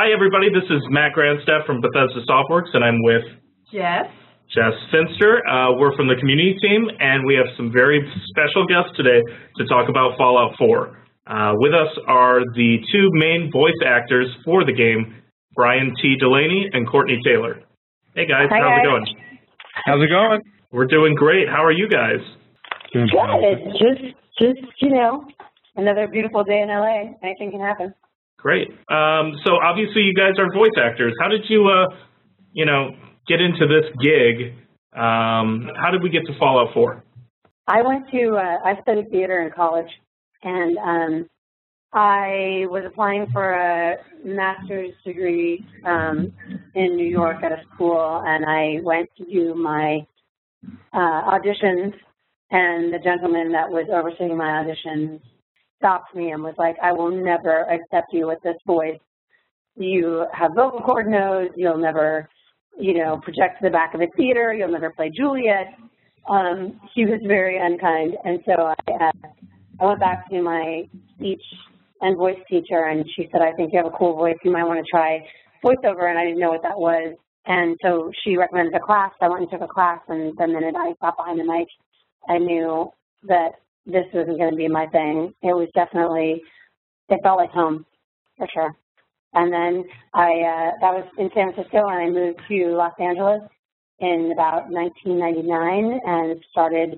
Hi, everybody. This is Matt Grandstaff from Bethesda Softworks, and I'm with Jess Finster. We're from the community team, and we have some very special guests today to talk about Fallout 4. With us are the two main voice actors for the game, Brian T. Delaney and Courtney Taylor. Hey, guys. Hi, how's guys. it going? How's it going? We're doing great. How are you guys? Good. Just another beautiful day in LA. Anything can happen. Great. So obviously you guys are voice actors. How did you, get into this gig? How did we get to Fallout 4? I studied theater in college, and I was applying for a master's degree in New York at a school, and I went to do my auditions, and the gentleman that was overseeing my auditions stopped me and was like, I will never accept you with this voice. You have vocal cord nose. You'll never, project to the back of a theater. You'll never play Juliet. He was very unkind. And so I went back to my speech and voice teacher, and she said, I think you have a cool voice. You might want to try voiceover, and I didn't know what that was. And so she recommended a class. I went and took a class, and the minute I got behind the mic, I knew that this wasn't going to be my thing. It was definitely, it felt like home, for sure. And then that was in San Francisco, and I moved to Los Angeles in about 1999 and started,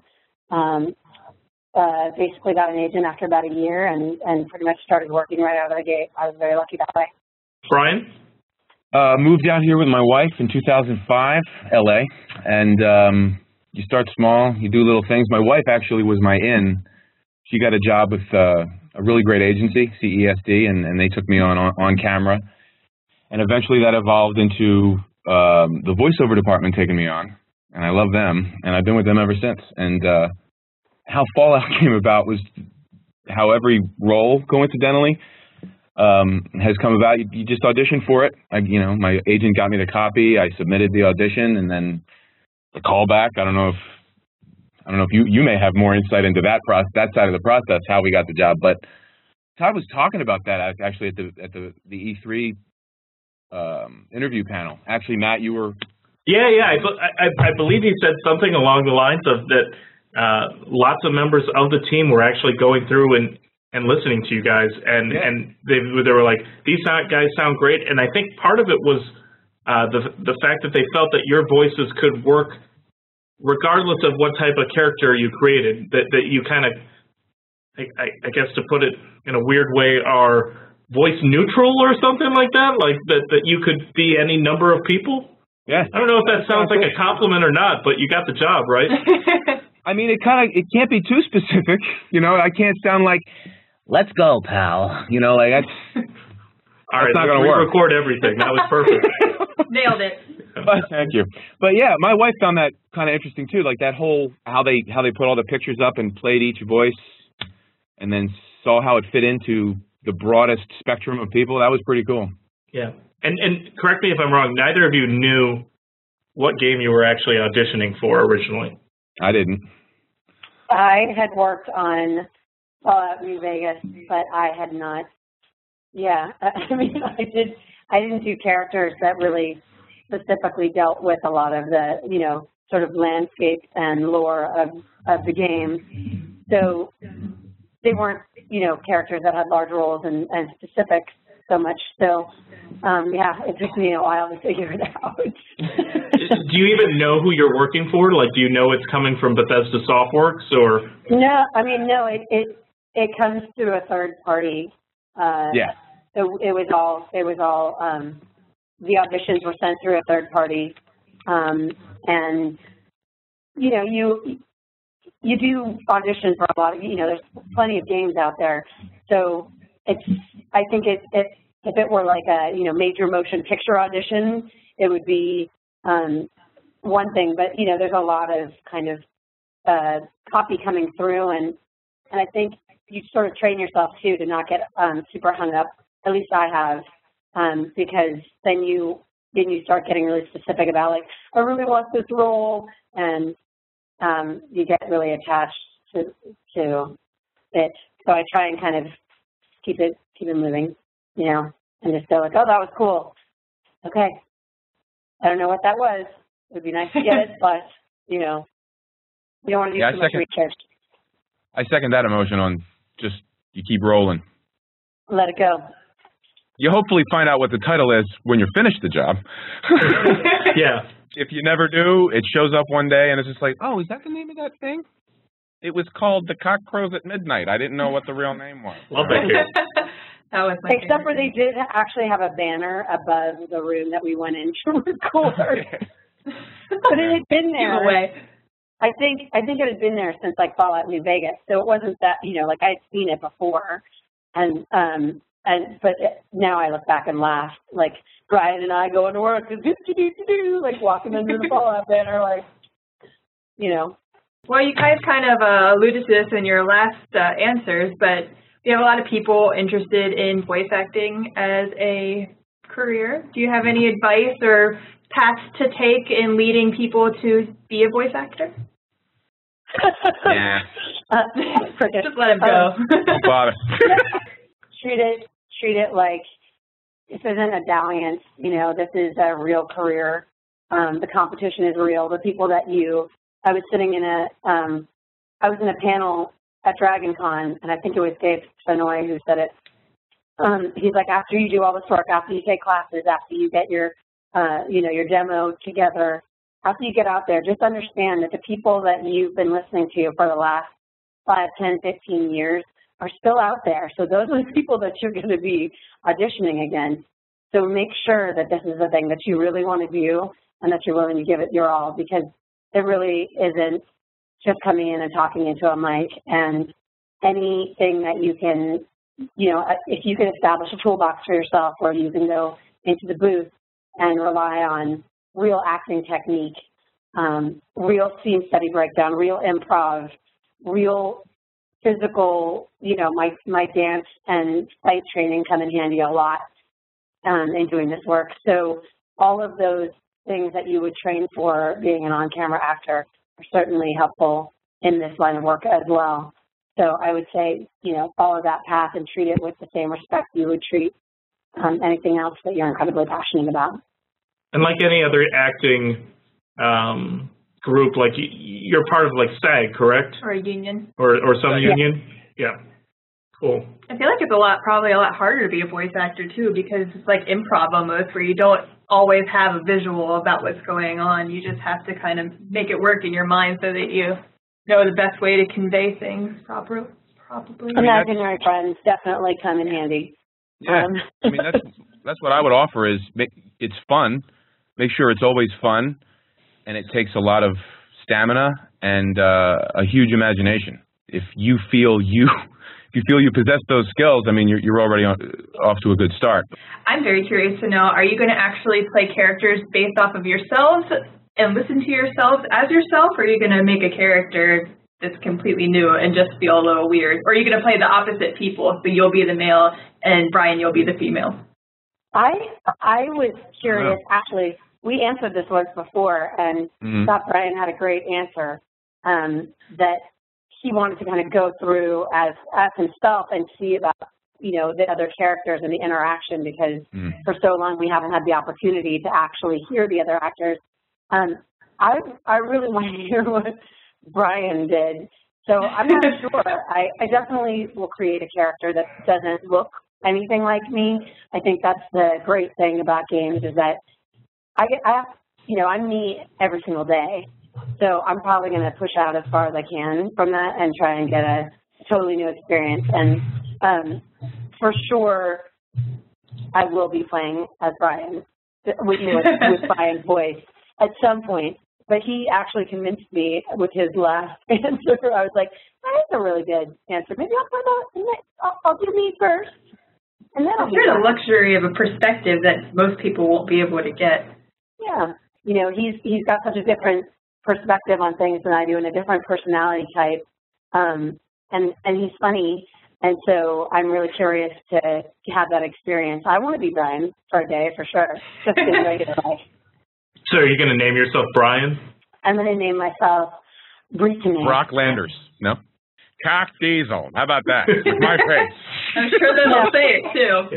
basically got an agent after about a year and pretty much started working right out of the gate. I was very lucky that way. Brian? Moved out here with my wife in 2005, LA, and you start small, you do little things. My wife actually was my in. She got a job with a really great agency, CESD, and they took me on camera. And eventually that evolved into the voiceover department taking me on, and I love them, and I've been with them ever since. And how Fallout came about was how every role, coincidentally, has come about. You just audition for it. My agent got me the copy. I submitted the audition, and then the callback. I don't know if you may have more insight into that side of the process, how we got the job. But Todd was talking about that actually at the E3 interview panel. Actually, Matt, you were. Yeah. I believe he said something along the lines of that. Lots of members of the team were actually going through and listening to you guys, and they were like, these guys sound great. And I think part of it was the fact that they felt that your voices could work regardless of what type of character you created, that you kind of, I guess to put it in a weird way, are voice neutral or something like that, like that you could be any number of people. Yeah. I don't know if that sounds like a compliment or not, but you got the job, right? I mean, it can't be too specific. I can't sound like, let's go, pal. All right, that's not going to work. Record everything. That was perfect. Nailed it. But, thank you. But yeah, my wife found that kind of interesting too. Like that whole how they put all the pictures up and played each voice, and then saw how it fit into the broadest spectrum of people. That was pretty cool. Yeah, and correct me if I'm wrong. Neither of you knew what game you were actually auditioning for originally. I didn't. I had worked on Fallout New Vegas, but I had not. Yeah, I mean, I didn't do characters that really specifically dealt with a lot of the, sort of landscape and lore of the game. So they weren't, characters that had large roles and specifics so much. So, it took me a while to figure it out. Do you even know who you're working for? Like, do you know it's coming from Bethesda Softworks or? No, it comes through a third party. Yeah. So it was all the auditions were sent through a third party, and you do audition for a lot of there's plenty of games out there. So I think if it were like a major motion picture audition, it would be one thing. But there's a lot of kind of copy coming through, and I think you sort of train yourself too to not get super hung up. At least I have, because then you start getting really specific about, like, I really want this role, and you get really attached to it. So I try and kind of keep it moving, and just go like, oh, that was cool. Okay. I don't know what that was. It would be nice to get it, but, you know, you don't want to do too much research. I second that emotion on just, you keep rolling. Let it go. You hopefully find out what the title is when you're finished the job. Yeah. If you never do, it shows up one day and it's just like, oh, is that the name of that thing? It was called The Cock Crows at Midnight. I didn't know what the real name was. Love that game. That was my Except for they did actually have a banner above the room that we went into record. But it had been there. I think it had been there since like Fallout New Vegas. So it wasn't that, you know, like I'd seen it before. But now I look back and laugh, like Brian and I going to work, like walking under the Fallout banner, like, you know. Well, you guys kind of alluded to this in your last answers, but we have a lot of people interested in voice acting as a career. Do you have any advice or paths to take in leading people to be a voice actor? Yeah. Just let him go. Don't bother. Treat it like this isn't a dalliance. You know, this is a real career. The competition is real. The people that I was sitting in I was in a panel at DragonCon, and I think it was Dave Fennoy who said it. He's like, after you do all this work, after you take classes, after you get your, you know, your demo together, after you get out there, just understand that the people that you've been listening to for the last 5, 10, 15 years are still out there. So those are the people that you're going to be auditioning against. So make sure that this is the thing that you really want to do and that you're willing to give it your all, because it really isn't just coming in and talking into a mic. And anything that you can, you know, if you can establish a toolbox for yourself where you can go into the booth and rely on real acting technique, real scene study breakdown, real improv, real physical, you know, my dance and fight training come in handy a lot in doing this work. So all of those things that you would train for being an on-camera actor are certainly helpful in this line of work as well. So I would say, you know, follow that path and treat it with the same respect you would treat anything else that you're incredibly passionate about. And like any other acting group, like you're part of like SAG, correct? Or a union. Or some union? Yeah. Cool. I feel like it's probably a lot harder to be a voice actor too, because it's like improv almost, where you don't always have a visual about what's going on. You just have to kind of make it work in your mind so that you know the best way to convey things properly. Imaginary friends definitely come in handy. Yeah, I mean, that's what I would offer is it's fun. Make sure it's always fun, and it takes a lot of stamina and a huge imagination. If you feel you possess those skills, I mean, you're already off to a good start. I'm very curious to know, are you going to actually play characters based off of yourselves and listen to yourselves as yourself, or are you going to make a character that's completely new and just feel a little weird? Or are you going to play the opposite people, so you'll be the male and Brian, you'll be the female? I was curious, actually, we answered this once before, and thought Brian had a great answer, that he wanted to kind of go through as himself and see about, you know, the other characters and the interaction, because for so long we haven't had the opportunity to actually hear the other actors. I really want to hear what Brian did. So I'm not sure. I definitely will create a character that doesn't look anything like me. I think that's the great thing about games, is that I'm me every single day. So I'm probably going to push out as far as I can from that and try and get a totally new experience. And for sure, I will be playing as Brian, with Brian's voice at some point. But he actually convinced me with his last answer. I was like, that's a really good answer. Maybe I'll do me first. And then I'll do the luxury of a perspective that most people won't be able to get. Yeah. You know, he's got such a different perspective on things than I do, and a different personality type. And he's funny. And so I'm really curious to have that experience. I want to be Brian for a day, for sure, just in regular life. So are you going to name yourself Brian? I'm going to name myself Brittany. Brock Landers. No? Cock Diesel. How about that? With my face. I'm sure they'll say it, too. Yeah.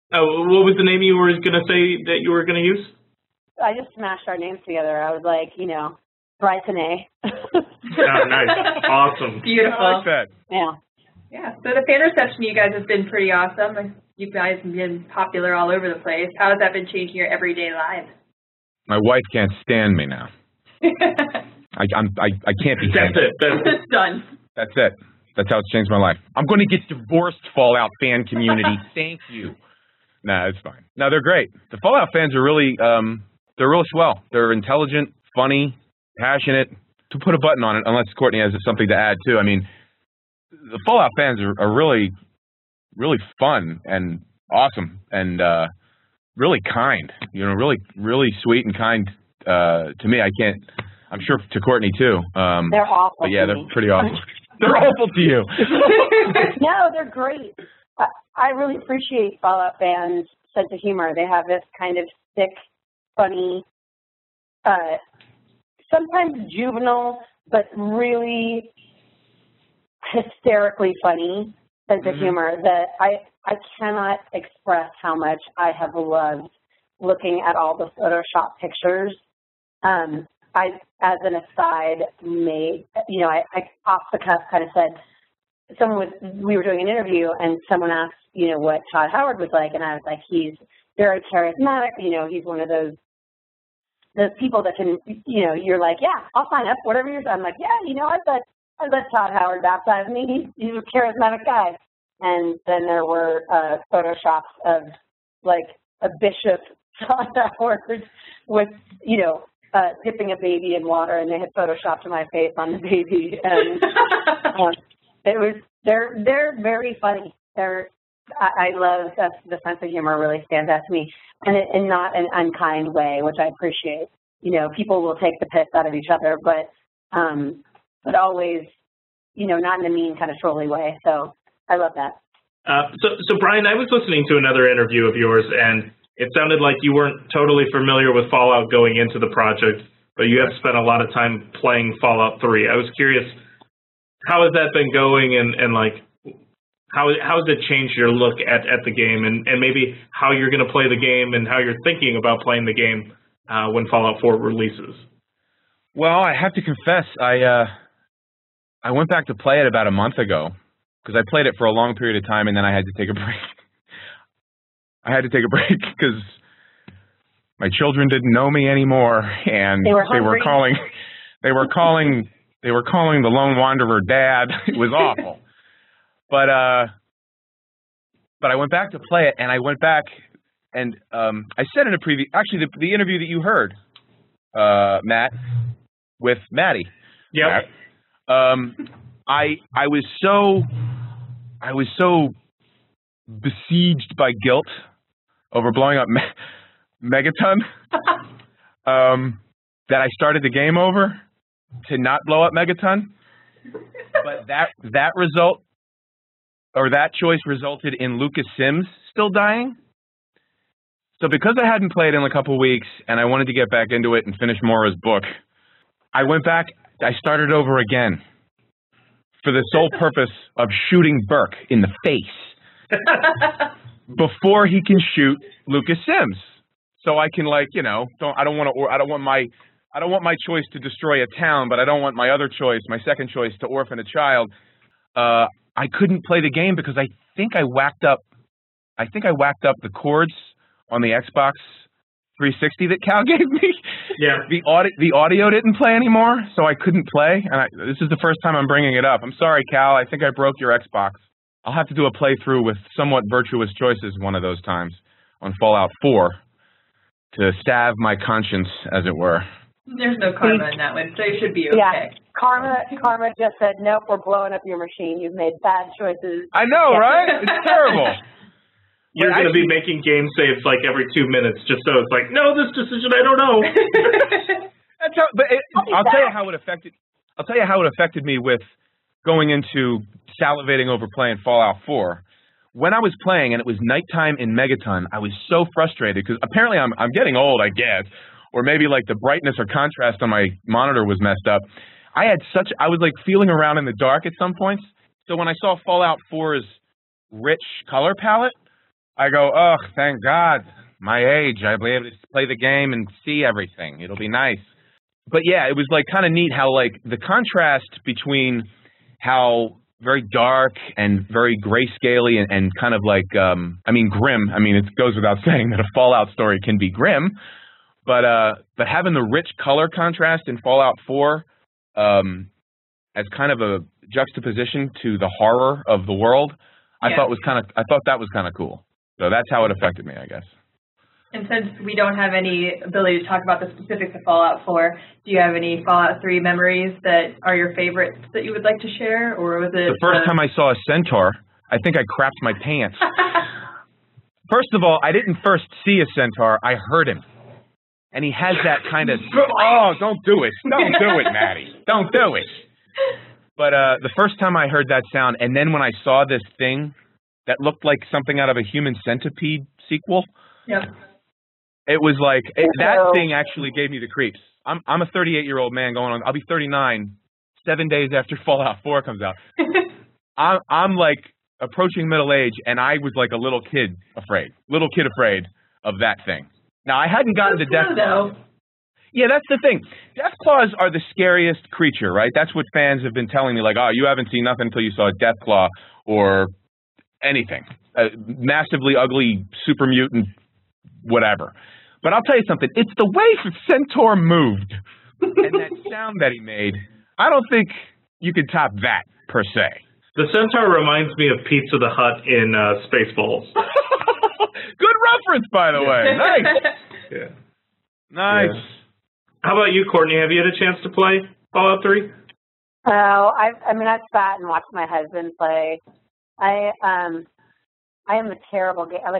What was the name you were going to say that you were going to use? I just smashed our names together. I was like, Bryce and A. Oh, nice. Awesome. Beautiful. I like that. Yeah. Yeah. So the fan reception, you guys have been pretty awesome. You guys have been popular all over the place. How has that been changing your everyday lives? My wife can't stand me now. I can't be That's it. It's done. That's it. That's how it's changed my life. I'm going to get divorced, Fallout fan community. Thank you. Nah, it's fine. No, they're great. The Fallout fans are really, they're really swell. They're intelligent, funny, passionate. To put a button on it, unless Courtney has something to add too. I mean, the Fallout fans are really, really fun and awesome and really kind. Really, really sweet and kind to me. I'm sure to Courtney too. They're awful. But yeah, they're pretty awesome. They're awful to you. No, they're great. I really appreciate Fallout fans' sense of humor. They have this kind of sick, funny, sometimes juvenile, but really hysterically funny sense of humor that I cannot express how much I have loved looking at all the Photoshop pictures. I, as an aside, I off the cuff kind of said, we were doing an interview and someone asked, what Todd Howard was like, and I was like, he's very charismatic, he's one of those people that can, you're like, yeah, I'll sign up, whatever you're saying. I'm like, yeah, I let Todd Howard baptize me. He's a charismatic guy. And then there were Photoshops of like a bishop Todd Howard with, dipping a baby in water, and they had Photoshopped my face on the baby, and they're very funny. I love the sense of humor really stands out to me, and not an unkind way, which I appreciate. People will take the piss out of each other, but always, not in a mean kind of trolly way. So I love that. So Brian, I was listening to another interview of yours, and it sounded like you weren't totally familiar with Fallout going into the project, but you have spent a lot of time playing Fallout 3. I was curious, how has that been going, and like, how has it changed your look at the game, and maybe how you're going to play the game and how you're thinking about playing the game when Fallout 4 releases? Well, I have to confess, I went back to play it about a month ago, because I played it for a long period of time, and then I had to take a break. I had to take a break because my children didn't know me anymore, and they were calling the lone wanderer dad. It was awful. But I went back to play it, and I went back and I said in a preview, actually the interview that you heard, Matt, with Maddie. Yeah. I was so besieged by guilt over blowing up Megaton that I started the game over to not blow up Megaton. But that result, or that choice, resulted in Lucas Sims still dying. So because I hadn't played in a couple of weeks and I wanted to get back into it and finish Maura's book, I went back, I started over again for the sole purpose of shooting Burke in the face before he can shoot Lucas Sims. So I can, like, I don't want my choice to destroy a town, but I don't want my other choice, my second choice, to orphan a child. I couldn't play the game because I think I whacked up the cords on the Xbox 360 that Cal gave me. Yeah. The audio didn't play anymore, so I couldn't play. And this is the first time I'm bringing it up. I'm sorry, Cal. I think I broke your Xbox. I'll have to do a playthrough with somewhat virtuous choices one of those times on Fallout 4 to salve my conscience, as it were. There's no karma in that one, so you should be okay. Yeah. Karma just said, nope, we're blowing up your machine. You've made bad choices. I know, right? It's terrible. You're going to be making game saves like every 2 minutes, just so it's like, no, this decision, I don't know. I'll tell you how it affected me with going into salivating over playing Fallout 4. When I was playing and it was nighttime in Megaton, I was so frustrated because apparently I'm getting old, I guess, or maybe like the brightness or contrast on my monitor was messed up. I was like feeling around in the dark at some points. So when I saw Fallout 4's rich color palette, I go, oh, thank God, my age, I'll be able to play the game and see everything. It'll be nice. But yeah, it was like kind of neat how like the contrast between how very dark and very grayscale and kind of like, I mean, grim. I mean, it goes without saying that a Fallout story can be grim, but having the rich color contrast in Fallout 4 as kind of a juxtaposition to the horror of the world, I thought that was kind of cool. So that's how it affected me, I guess. And since we don't have any ability to talk about the specifics of Fallout 4, do you have any Fallout 3 memories that are your favorites that you would like to share, or was it... The first time I saw a centaur, I think I crapped my pants. First of all, I didn't first see a centaur, I heard him. And he has that kind of, oh, don't do it. Don't do it, Maddie. Don't do it. But the first time I heard that sound, and then when I saw this thing that looked like something out of a Human Centipede sequel, it was like, that thing actually gave me the creeps. I'm a 38-year-old man going on, I'll be 39 7 days after Fallout 4 comes out. I'm like approaching middle age, and I was like a little kid afraid of that thing. Now, I hadn't gotten to Deathclaw. Yeah, that's the thing. Deathclaws are the scariest creature, right? That's what fans have been telling me, like, oh, you haven't seen nothing until you saw a Deathclaw or anything. Massively ugly, super mutant, whatever. But I'll tell you something. It's the way the centaur moved and that sound that he made. I don't think you could top that, per se. The centaur reminds me of Pizza the Hut in Spaceballs. Good reference, by the way. Nice. Yeah. Nice. Yeah. How about you, Courtney? Have you had a chance to play Fallout 3? Oh, I mean, I've sat and watched my husband play. I am a terrible game. Like,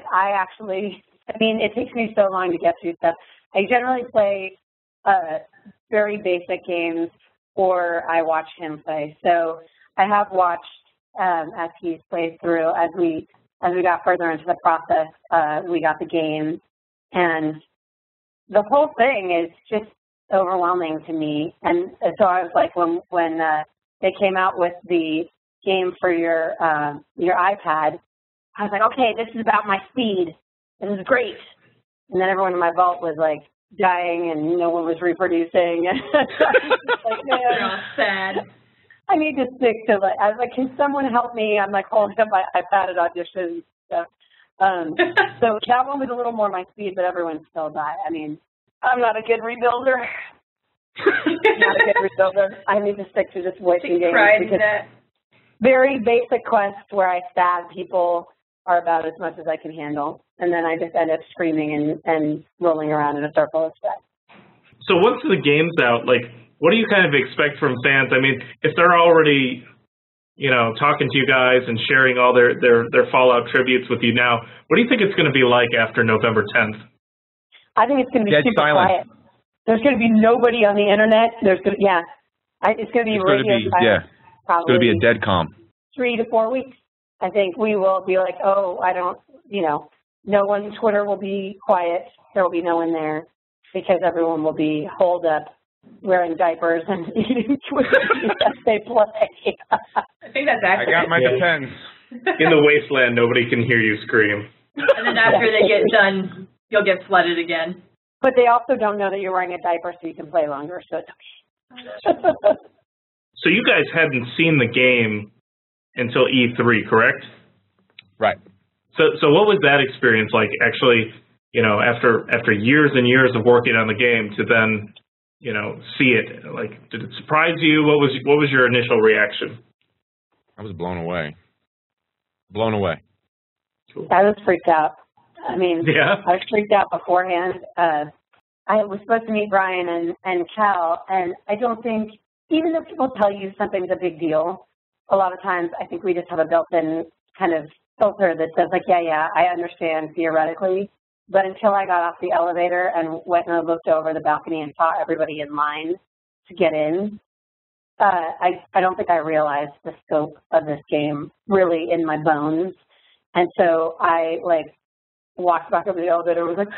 I mean, it takes me so long to get through stuff. I generally play very basic games, or I watch him play. So I have watched as he's played through. As we got further into the process, we got the game, and the whole thing is just overwhelming to me. And so I was like, when they came out with the game for your iPad, I was like, okay, this is about my speed. This is great. And then everyone in my vault was like dying, and no one was reproducing. Like, they're all sad. I need to stick to like. I was like, can someone help me? I'm like holding up my iPad at auditions. So that one was a little more my speed, but everyone still died. I mean, I'm not a good rebuilder. Not a good rebuilder. I need to stick to just voicing games because very basic quests where I stab people are about as much as I can handle, and then I just end up screaming and rolling around in a circle instead. So once the game's out, like, what do you kind of expect from fans? I mean, if they're already, you know, talking to you guys and sharing all their Fallout tributes with you now, what do you think it's going to be like after November 10th? I think it's going to be dead super silent. quiet. There's going to be nobody on the internet. It's going to be radio silence. It's going to be a dead calm. 3 to 4 weeks. I think we will be like, oh, no one, Twitter will be quiet. There will be no one there because everyone will be holed up, wearing diapers and eating Twitter as they play. I think that's accurate. I got my Depends. In the wasteland, nobody can hear you scream. And then after they get done, you'll get flooded again. But they also don't know that you're wearing a diaper, so you can play longer, so it's okay. So you guys hadn't seen the game until E3, correct? Right. So what was that experience like, actually, you know, after years and years of working on the game to then, you know, see it? Like, did it surprise you? What was your initial reaction? I was blown away. Blown away. Cool. I was freaked out. I mean, yeah. I was freaked out beforehand. I was supposed to meet Brian and Cal, and I don't think, even though people tell you something's a big deal, a lot of times I think we just have a built-in kind of filter that says, like, yeah, I understand theoretically. But until I got off the elevator and went and looked over the balcony and saw everybody in line to get in, I don't think I realized the scope of this game really in my bones. And so I, like, walked back over the elevator and was like,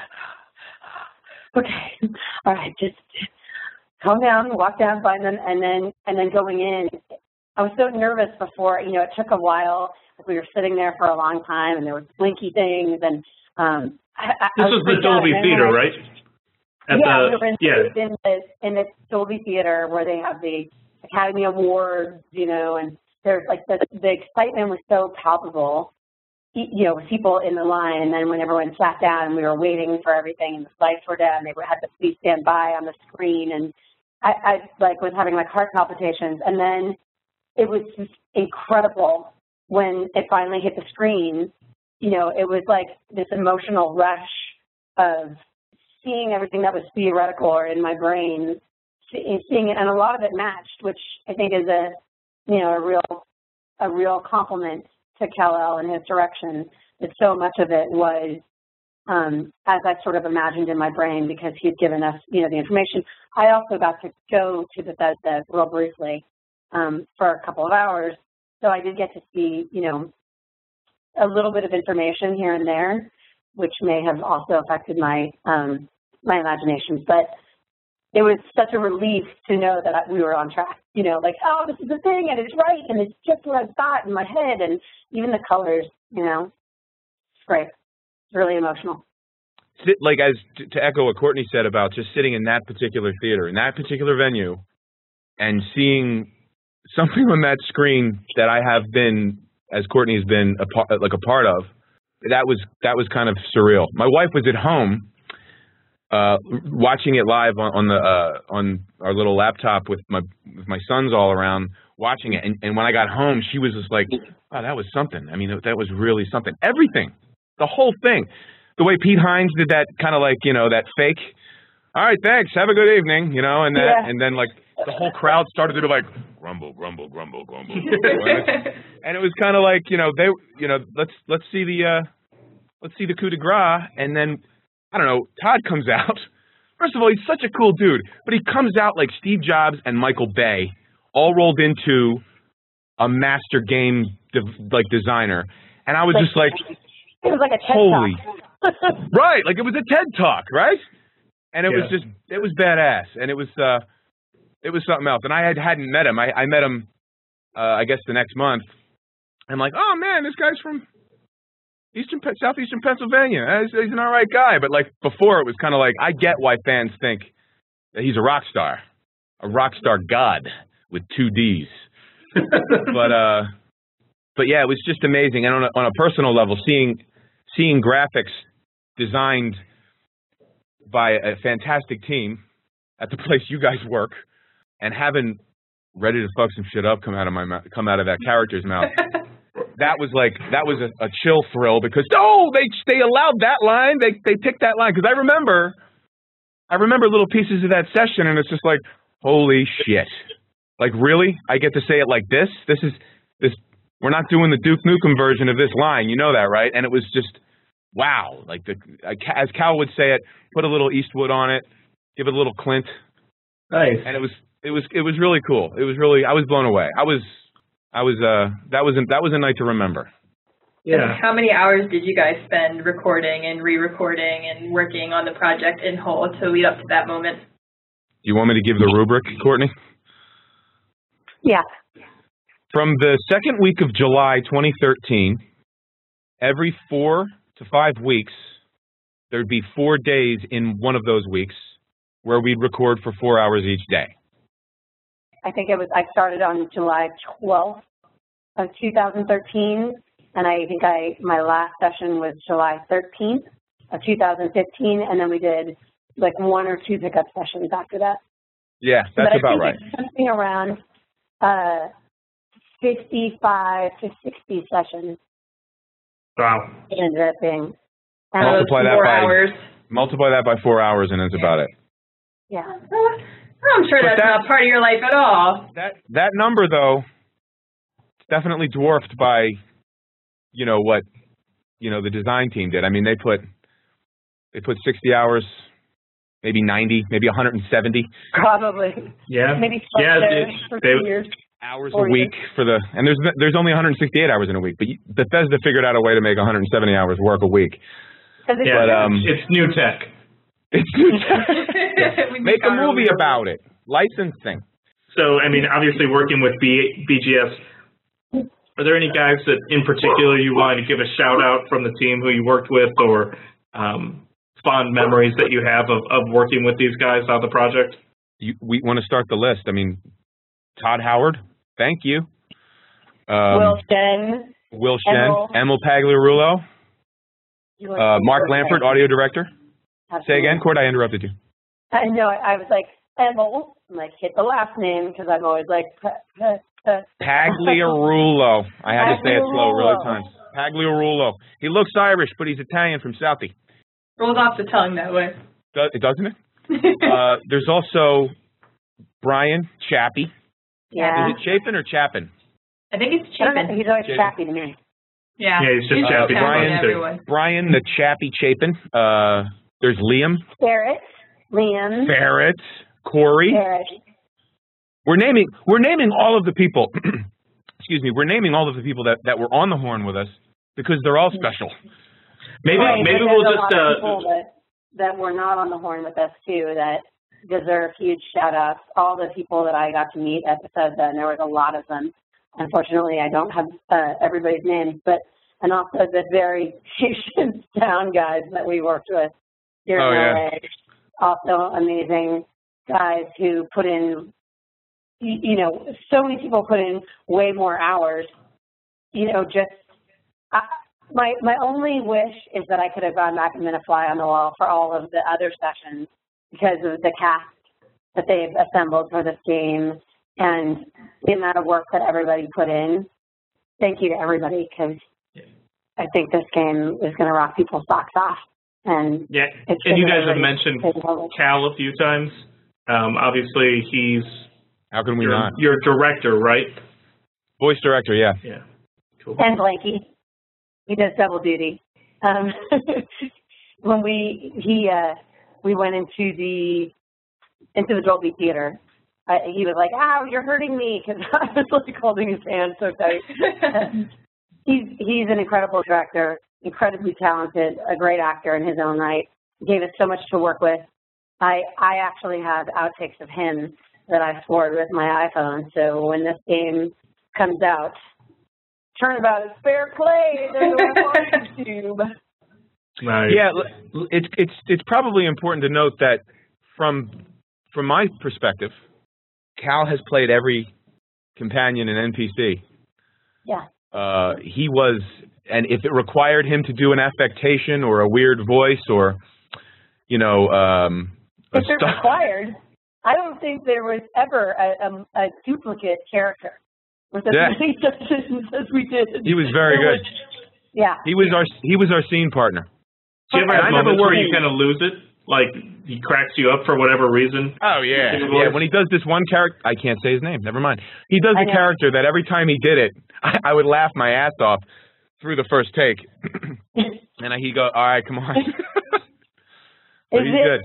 okay, all right, just calm down, walk down, find them, and then going in. I was so nervous before, you know, it took a while We were sitting there for a long time, and there was blinky things, and this was the Dolby Theater, right? We were in the Dolby Theater where they have the Academy Awards, you know, and there's like the excitement was so palpable, you know, with people in the line, and then when everyone sat down and we were waiting for everything and the lights were down, they had to please stand by on the screen, and I like was having like heart palpitations, and then it was just incredible when it finally hit the screen. You know, it was like this emotional rush of seeing everything that was theoretical or in my brain, seeing it, and a lot of it matched, which I think is a real compliment to Kal-El and his direction. That so much of it was as I sort of imagined in my brain, because he'd given us, you know, the information. I also got to go to Bethesda real briefly for a couple of hours, so I did get to see, you know, a little bit of information here and there, which may have also affected my my imagination. But it was such a relief to know that we were on track. You know, like, oh, this is the thing, and it's right, and it's just what I've got in my head, and even the colors. You know, it's great. It's really emotional. Like, as to echo what Courtney said about just sitting in that particular theater, in that particular venue, and seeing something on that screen that I have been, as Courtney has been a part of, that was kind of surreal. My wife was at home watching it live on our little laptop with my sons all around watching it, and when I got home, she was just like, "Wow, that was something." I mean, that was really something. Everything, the whole thing, the way Pete Hines did that kind of like, you know, that fake, "All right, thanks, have a good evening," you know, and that, yeah. And then like the whole crowd started to do like grumble, grumble, grumble, grumble, and it was kind of like, you know, they, you know, let's see the coup de grace, and then I don't know, Todd comes out. First of all, he's such a cool dude, but he comes out like Steve Jobs and Michael Bay all rolled into a master game designer, and I was just like, it was like a TED holy, talk. Right, like it was a TED talk, right? And it was just, it was badass, and it was something else. And I hadn't met him. I met him, I guess the next month. I'm like, oh man, this guy's from southeastern Pennsylvania. He's an all right guy. But like before, it was kind of like, I get why fans think that he's a rock star god with 2 Ds. But yeah, it was just amazing. And on a personal level, seeing graphics designed by a fantastic team at the place you guys work, and having ready to fuck some shit up come out of that character's mouth. That was a chill thrill, because they allowed that line. They picked that line, because I remember little pieces of that session, and it's just like, holy shit. Like, really? I get to say it like this? This. We're not doing the Duke Nukem version of this line. You know that, right? And it was just, wow. Like, as Cal would say it, put a little Eastwood on it, give it a little Clint. Nice. And it was really cool. It was really, I was blown away. That was a night to remember. Yeah. How many hours did you guys spend recording and re-recording and working on the project in whole to lead up to that moment? Do you want me to give the rubric, Courtney? Yeah. From the second week of July 2013, every 4 to 5 weeks, there'd be 4 days in one of those weeks where we'd record for 4 hours each day. I think I started on July 12th of 2013, and I think my last session was July 13th of 2015, and then we did like 1 or 2 pickup sessions after that. Yeah, that's about right. Something around 55 to 60 sessions. Wow. It ended up being. Multiply that 4 by hours. Multiply that by 4 hours, and that's about it. Yeah. I'm sure that's not part of your life at all. That number, though, is definitely dwarfed by, you know, what, you know, the design team did. I mean, they put 60 hours, maybe 90, maybe 170. Probably. Yeah. Maybe for 2 years. Hours a week and there's only 168 hours in a week, but Bethesda figured out a way to make 170 hours work a week. Yeah, but it's new tech. It's new tech. Make a movie about it. Licensing. So, I mean, obviously working with BGS, Are there any guys that in particular you want to give a shout out from the team who you worked with, or fond memories that you have of working with these guys on the project? We want to start the list. I mean, Todd Howard, thank you. Will Shen. Emil Pagliarulo. Mark Lampert, audio director. Absolutely. Say again, Cord, I interrupted you. I know, I was like, Emil, I'm like, hit the last name, because I'm always like, Pagliarulo. I had to say it slow really times. Pagliarulo. He looks Irish, but he's Italian from Southie. Rolls off the tongue that way. Doesn't it? There's also Brian Chappie. Yeah. Is it Chapin or Chapin? I think it's Chapin. He's always Chappie to me. Yeah, he's just Chappie. Brian the Chappie Chapin. There's Liam. Ferret. Corey. Ferret. We're naming all of the people. Excuse me. We're naming all of the people that were on the horn with us because they're all special. Maybe we'll just that were not on the horn with us too that deserve huge shout outs. All the people that I got to meet at Bethesda, and there was a lot of them. Unfortunately, I don't have everybody's names, and also the very patient sound guys that we worked with here in LA. Also amazing guys who put in, so many people put in way more hours. My only wish is that I could have gone back and been a fly on the wall for all of the other sessions because of the cast that they've assembled for this game and the amount of work that everybody put in. Thank you to everybody, because I think this game is going to rock people's socks off. And yeah, and you guys have mentioned Cal a few times. Obviously, he's how can we not? Your director, right? Voice director, yeah. Yeah, cool. And Blanky, he does double duty. When we went into the Dolby Theater, he was like, "Ow, you're hurting me," because I was like holding his hand so tight. He's an incredible director, incredibly talented, a great actor in his own right. Gave us so much to work with. I actually have outtakes of him that I scored with my iPhone. So when this game comes out, Turnabout is fair play. There's a YouTube. Nice. Yeah, it's probably important to note that from my perspective, Cal has played every companion and NPC. Yeah. He was, and if it required him to do an affectation or a weird voice or, if it required, I don't think there was ever a duplicate character with as many sessions as we did. He was very good. Yeah. He was our scene partner. Do you ever have moments where you kind of lose it? Like, he cracks you up for whatever reason? Oh, yeah. Yeah, when he does this one character, I can't say his name, never mind. He does a character that every time he did it, I would laugh my ass off through the first take. And he'd go, all right, come on. But he's good.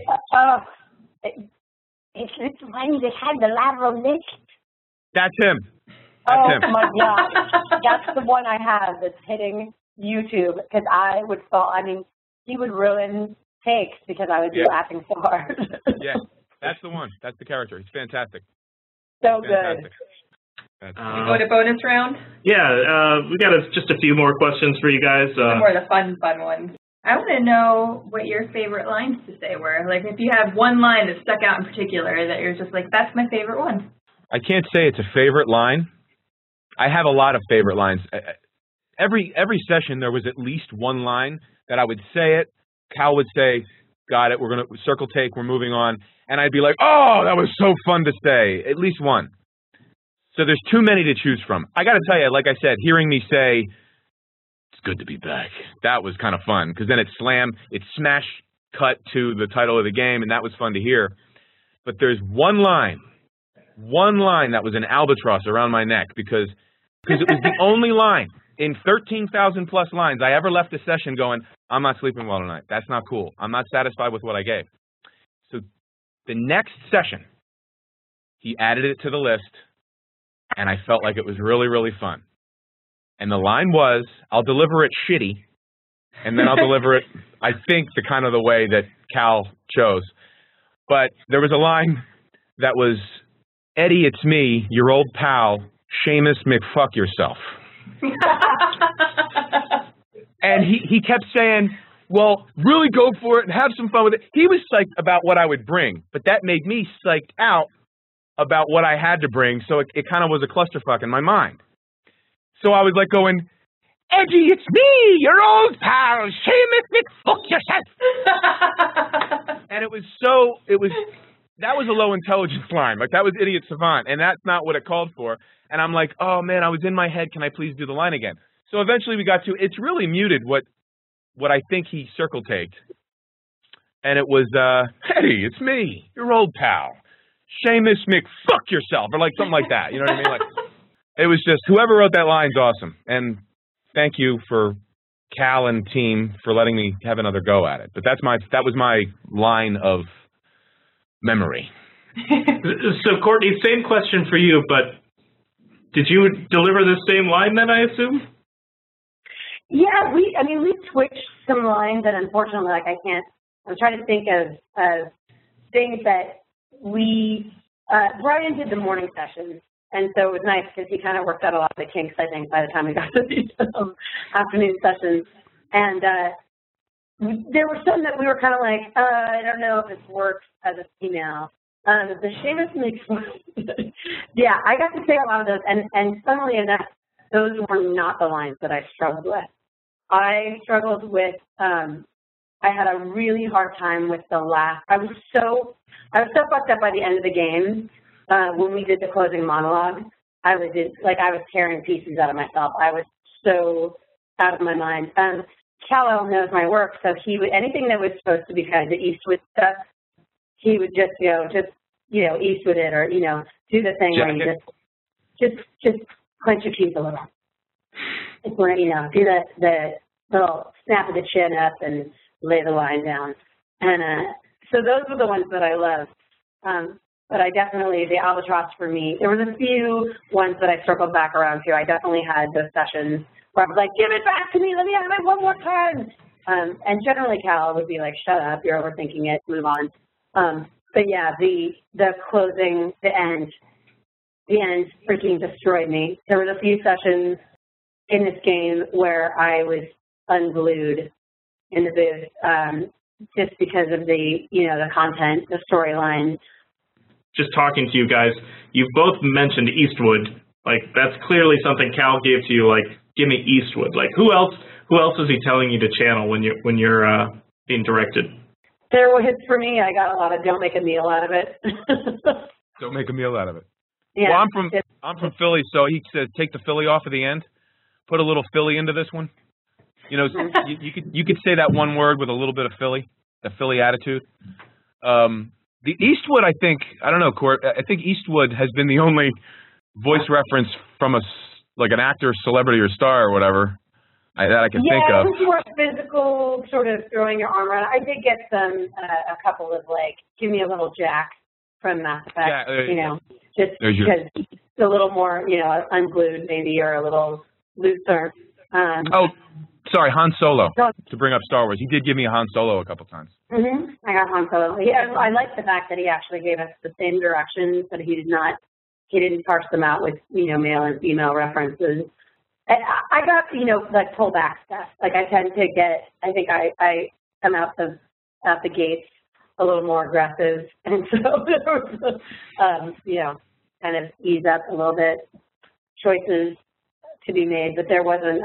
It's the one that had the lateral lift. That's him. That's him. Oh, my God. That's the one I have that's hitting YouTube, because I would fall. I mean, he would ruin takes because I would be laughing so hard. Yeah, that's the one. That's the character. He's fantastic. So fantastic. Good. We go to bonus round? Yeah, we got just a few more questions for you guys. Some more of the fun ones. I want to know what your favorite lines to say were. Like, if you have one line that stuck out in particular that you're just like, that's my favorite one. I can't say it's a favorite line. I have a lot of favorite lines. Every session, there was at least one line that I would say it. Cal would say, got it, we're going to circle take, we're moving on. And I'd be like, oh, that was so fun to say. At least one. So there's too many to choose from. I got to tell you, like I said, hearing me say, it's good to be back, that was kind of fun. Because then it smash cut to the title of the game, and that was fun to hear. But there's one line that was an albatross around my neck because it was the only line in 13,000 plus lines I ever left a session going, I'm not sleeping well tonight. That's not cool. I'm not satisfied with what I gave. So the next session, he added it to the list, and I felt like it was really, really fun. And the line was, I'll deliver it shitty, and then I'll deliver it, I think, the kind of the way that Cal chose. But there was a line that was, Eddie, it's me, your old pal, Seamus McFuck yourself. And he kept saying, well, really go for it and have some fun with it. He was psyched about what I would bring, but that made me psyched out about what I had to bring, so it kind of was a clusterfuck in my mind. So I was like going, Eddie, it's me, your old pal, Seamus McFuck yourself. And that was a low intelligence line. Like, that was Idiot Savant, and that's not what it called for. And I'm like, oh man, I was in my head, can I please do the line again? So eventually we got to, it's really muted what I think he circle-taped. And it was, Eddie, it's me, your old pal, Seamus McFuck yourself, or like something like that, you know what I mean? Like, it was just, whoever wrote that line's awesome. And thank you for Cal and team for letting me have another go at it. But that was my line of memory. So, Courtney, same question for you, but did you deliver the same line then, I assume? Yeah, we switched some lines, and unfortunately, like, I'm trying to think of things that Brian did the morning sessions. And so it was nice because he kind of worked out a lot of the kinks, I think, by the time we got to these afternoon sessions. And there were some that we were kind of like, I don't know if this works as a female. The Seamus McFuck, yeah, I got to say a lot of those. And funnily enough, those were not the lines that I struggled with. I struggled with, I had a really hard time with the last, I was so fucked up by the end of the game. When we did the closing monologue, I was tearing pieces out of myself. I was so out of my mind. Cal knows my work, so he would, anything that was supposed to be kind of the Eastwood stuff, he would just Eastwood it, or, do the thing where you just clench your teeth a little. It's where, do the little snap of the chin up and lay the line down. And so those were the ones that I loved. But I definitely, the albatross for me, there was a few ones that I circled back around to. I definitely had those sessions where I was like, give it back to me, let me have it one more time. And generally Cal would be like, shut up, you're overthinking it, move on. But yeah, the closing, the end freaking destroyed me. There was a few sessions in this game where I was unglued in the booth, just because of the, the content, the storyline. Just talking to you guys, you've both mentioned Eastwood. Like, that's clearly something Cal gave to you. Like, give me Eastwood. Like, who else is he telling you to channel when you're being directed? There was, for me, I got a lot of don't make a meal out of it. Don't make a meal out of it. Yeah. Well, I'm from Philly, so he said take the Philly off at the end. Put a little Philly into this one. You could say that one word with a little bit of Philly, a Philly attitude. The Eastwood, I don't know, Court, I think Eastwood has been the only voice reference from an actor, celebrity, or star, or whatever, that I can think of. Yeah, it was more physical, sort of throwing your arm around. I did get a couple of, like, give me a little Jack from Mass Effect, just because it's a little more, unglued maybe, or a little looser. Sorry, Han Solo, to bring up Star Wars. He did give me a Han Solo a couple times. I got Han Solo. Yeah, I like the fact that he actually gave us the same directions, but he didn't parse them out with, male and female references. And I got, like, pull back stuff. Like, I tend to get, I think I come out the gates a little more aggressive. And so there was, kind of ease up a little bit, choices to be made, but there wasn't,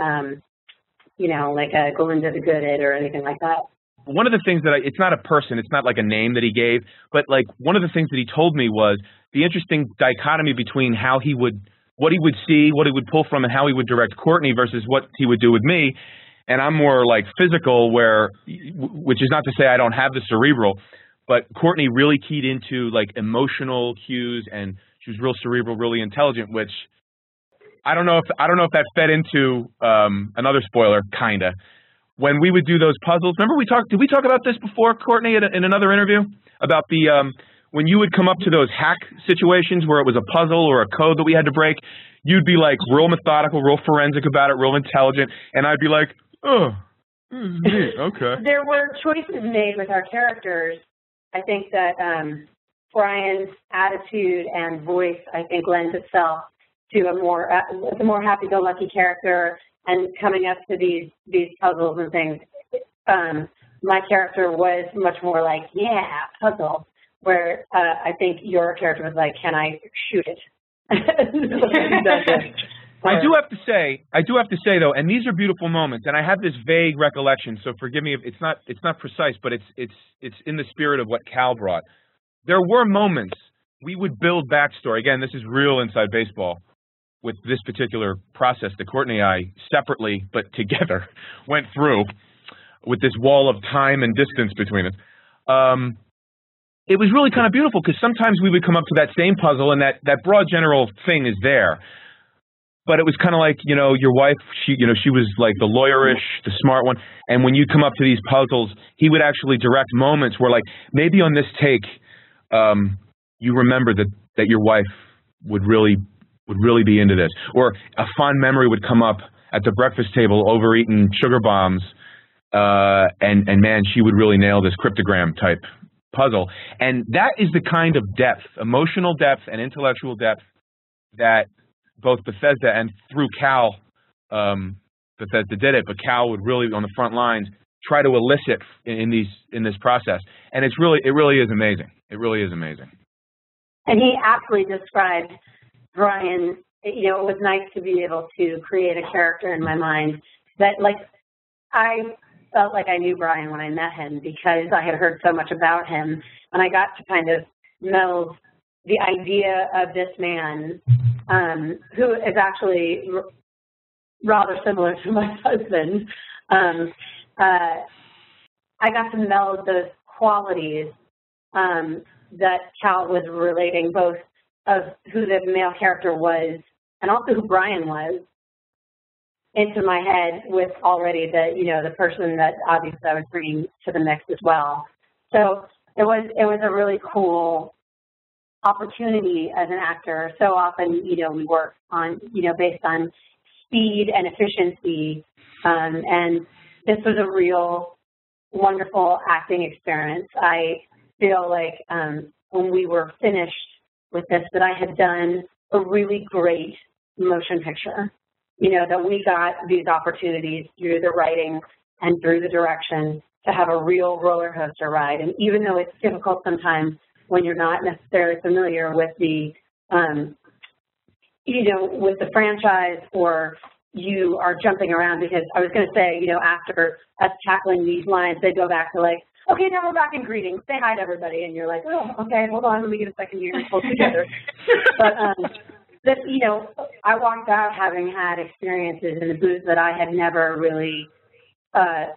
like a Glinda the Good-It or anything like that. One of the things that it's not a person, it's not like a name that he gave, but like one of the things that he told me was the interesting dichotomy between what he would see, what he would pull from, and how he would direct Courtney versus what he would do with me. And I'm more like physical, which is not to say I don't have the cerebral, but Courtney really keyed into like emotional cues, and she was real cerebral, really intelligent, which I don't know if that fed into another spoiler, kinda. When we would do those puzzles, remember did we talk about this before, Courtney, in another interview? About when you would come up to those hack situations where it was a puzzle or a code that we had to break, you'd be like real methodical, real forensic about it, real intelligent, and I'd be like, oh, okay. There were choices made with our characters. I think that Brian's attitude and voice, I think, lends itself to a more happy-go-lucky character and coming up to these puzzles and things. My character was much more like, yeah, puzzle, where I think your character was like, can I shoot it? I do have to say though, and these are beautiful moments, and I have this vague recollection, so forgive me if it's not precise, but it's in the spirit of what Cal brought. There were moments we would build backstory. Again, this is real inside baseball with this particular process that Courtney and I separately but together went through with this wall of time and distance between us. It was really kind of beautiful because sometimes we would come up to that same puzzle and that broad general thing is there. But it was kind of like, you know, your wife, she was like the lawyerish, the smart one. And when you come up to these puzzles, he would actually direct moments where, like, maybe on this take, you remember that your wife would really be into this. Or a fond memory would come up at the breakfast table, overeating sugar bombs, and man, she would really nail this cryptogram type puzzle. And that is the kind of depth, emotional depth and intellectual depth that both Bethesda and through Cal, Bethesda did it, but Cal would really, on the front lines, try to elicit in this process. And it really is amazing. It really is amazing. And he aptly described Brian. You know, it was nice to be able to create a character in my mind that, like, I felt like I knew Brian when I met him because I had heard so much about him, and I got to kind of meld the idea of this man who is actually rather similar to my husband. I got to meld those qualities that Cal was relating, both of who the male character was and also who Brian was, into my head with already the person that obviously I was bringing to the mix as well. So it was a really cool opportunity as an actor. So often, we work on, based on speed and efficiency, and this was a real wonderful acting experience. I feel like when we were finished with this, that I had done a really great motion picture. That we got these opportunities through the writing and through the direction to have a real roller coaster ride. And even though it's difficult sometimes when you're not necessarily familiar with the, with the franchise, or you are jumping around, because I was going to say, after us tackling these lines, they go back to like, okay, now we're back in greetings. Say hi to everybody. And you're like, oh, okay, hold on, let me get a second here and pull together. But, I walked out having had experiences in the booth that I had never really had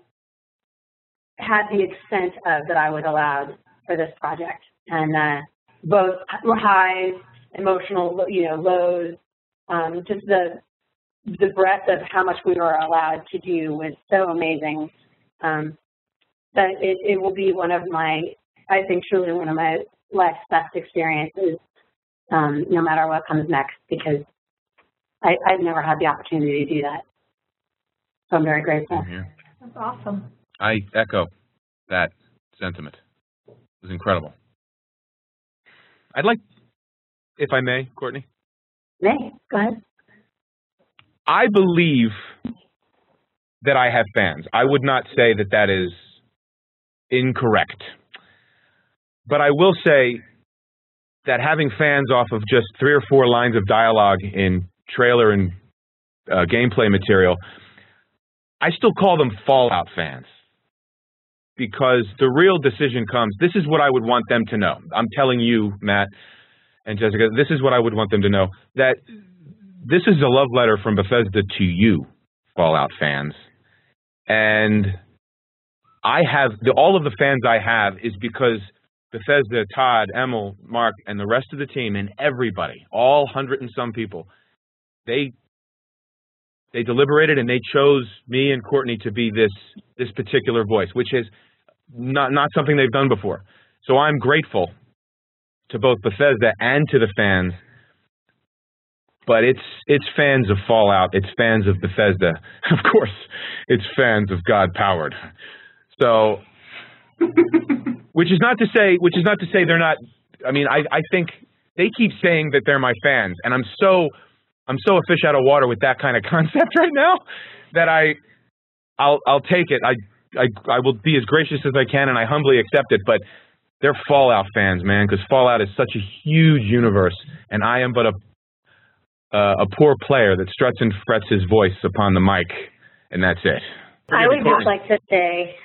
the extent of that I was allowed for this project. And both highs, emotional, lows, just the breadth of how much we were allowed to do was so amazing that it will be one of my, I think, truly one of my life's best experiences. No matter what comes next, because I've never had the opportunity to do that. So I'm very grateful. Yeah. That's awesome. I echo that sentiment. It was incredible. I'd like, if I may, Courtney? May, go ahead. I believe that I have fans. I would not say that that is incorrect. But I will say that having fans off of just 3 or 4 lines of dialogue in trailer and gameplay material, I still call them Fallout fans, because the real decision comes, this is what I would want them to know. I'm telling you, Matt and Jessica, this is what I would want them to know, that this is a love letter from Bethesda to you, Fallout fans. And I have, all of the fans I have is because Bethesda, Todd, Emil, Mark, and the rest of the team, and everybody, all 100 and some people, they deliberated and they chose me and Courtney to be this particular voice, which is not something they've done before. So I'm grateful to both Bethesda and to the fans, but it's fans of Fallout, it's fans of Bethesda, of course, it's fans of God Powered. So. Which is not to say they're not. I mean, I think they keep saying that they're my fans, and I'm so a fish out of water with that kind of concept right now that I'll take it. I will be as gracious as I can, and I humbly accept it. But they're Fallout fans, man, because Fallout is such a huge universe, and I am but a poor player that struts and frets his voice upon the mic, and that's it. I would just like to say,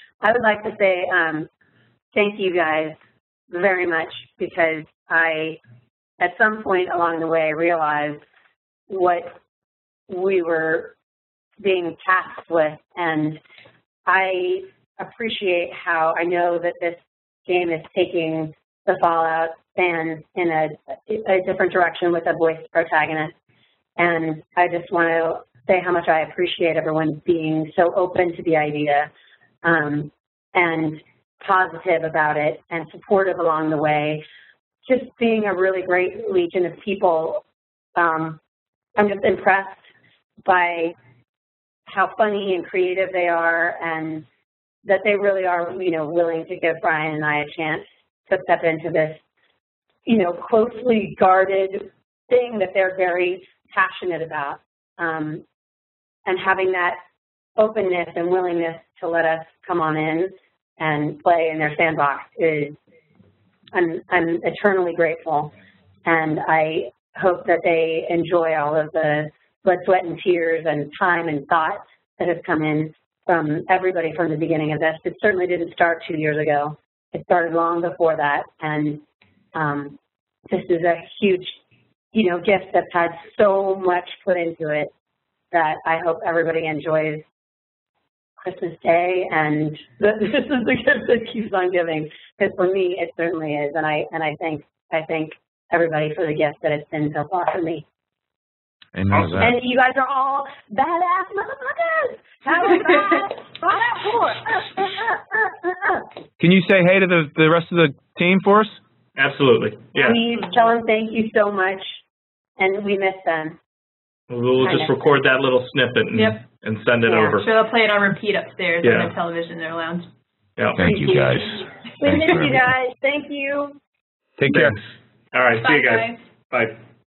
thank you guys very much, because I, at some point along the way, realized what we were being tasked with, and I appreciate how I know that this game is taking the Fallout fans in a different direction with a voiced protagonist, and I just want to say how much I appreciate everyone being so open to the idea and positive about it and supportive along the way. Just being a really great legion of people. I'm just impressed by how funny and creative they are, and that they really are, willing to give Brian and I a chance to step into this, closely guarded thing that they're very passionate about. And having that openness and willingness to let us come on in and play in their sandbox is, I'm eternally grateful. And I hope that they enjoy all of the blood, sweat, and tears and time and thought that has come in from everybody from the beginning of this. It certainly didn't start 2 years ago. It started long before that. And this is a huge, gift that's had so much put into it that I hope everybody enjoys Christmas Day, and this is the gift that keeps on giving. Because for me, it certainly is, and I thank everybody for the gift that it's been so far for me. Amen. Awesome. And you guys are all badass motherfuckers. How about Can you say hey to the rest of the team for us? Absolutely. Yeah. Please tell them thank you so much, and we miss them. We'll just record that little snippet and send it over. Sure, they'll play it on repeat upstairs on the television in their lounge. Yeah. Thank you, guys. We miss you guys. Thank you. Take care. All right. Bye, See you guys. Bye.